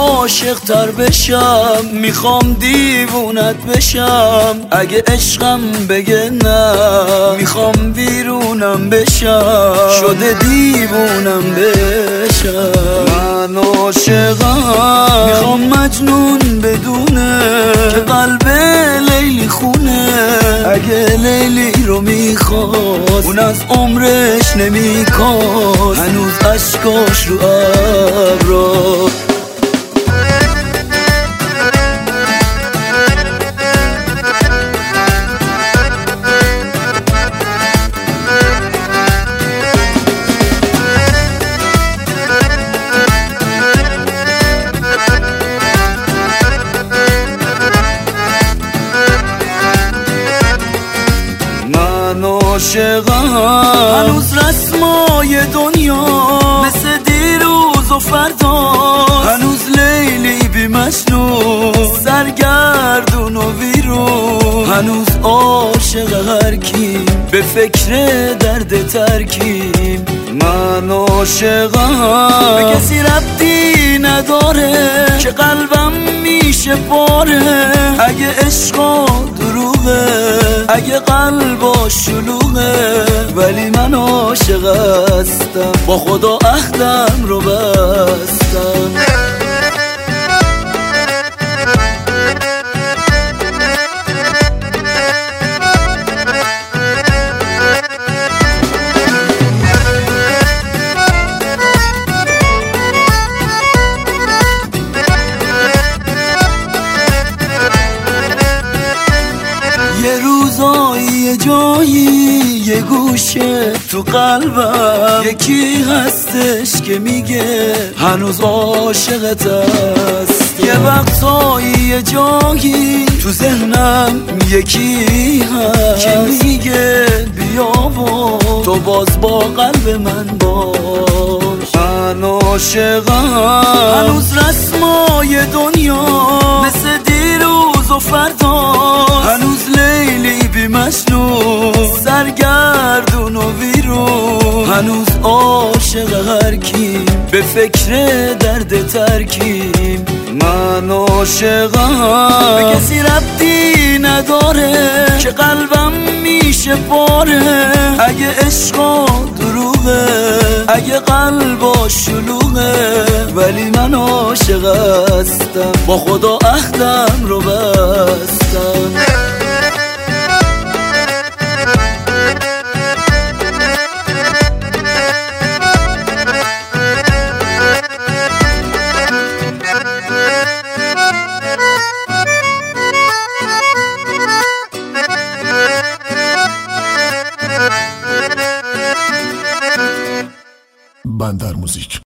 عاشق تر بشم، میخوام دیوونت بشم. اگه عشقم بگه نه، میخوام بیرونم بشم. شده دیوونم بشم. من عاشقم، میخوام مجنون بدونه که قلب لیلی خونه. اگه لیلی رو میخواد، اون از عمرش نمیکاد. هنوز اشکاش رو ابرا. من عاشقم، هنوز رسمای دنیا مثل دیروز و فردا. هنوز لیلی بی مجنون، سرگردون و ویرون. هنوز عاشق هر کیم، به فکر درد ترکیم. من عاشقم، به کسی ربطی نداره که قلبم میشه پاره. اگه عشقا دروغه، اگه قلبا شلوغه، ولی من عاشق هستم، با خدا عهدم رو بستم. یه روزایی یه جایی یه گوشه تو قلبم یکی هستش که میگه هنوز عاشقت است. یه وقتایی یه جایی تو ذهنم یکی هست که میگه بیا و تو باز با قلب من باش. من عاشقم، هنوز رسمای دنیا مثل دیروز و فردا. هنوز لیلی بی مجنون، سرگردون و ویرون. هنوز عاشق هر کیم، به فکر درد ترکیم. من عاشقم، به کسی ربطی نداره که قلبم میشه پاره. اگه عشقا دروغه، اگه قلبا شلوغه، ولی من عاشق هستم، با خدا عهدم رو بستم. بندر موزیک